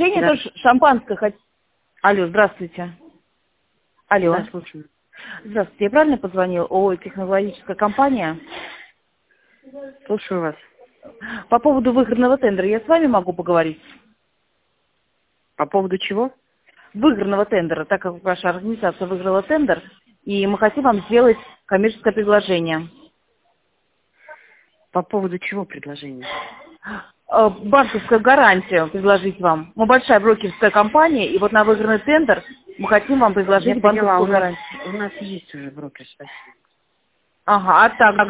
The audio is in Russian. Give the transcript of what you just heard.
предложение, Да. тоже шампанское. Алло, здравствуйте. Алло. Да, слушаю. Здравствуйте, я правильно позвонил? Технологическая компания. Слушаю вас. По поводу выигранного тендера я с вами могу поговорить? По поводу чего? Выигранного тендера, так как ваша организация выиграла тендер, и мы хотим вам сделать коммерческое предложение. По поводу чего предложение? Банковскую гарантию предложить вам. Мы большая брокерская компания, и вот на выигранный тендер мы хотим вам предложить Я поняла, банковскую гарантию. у нас есть уже брокер, спасибо. Ага, а так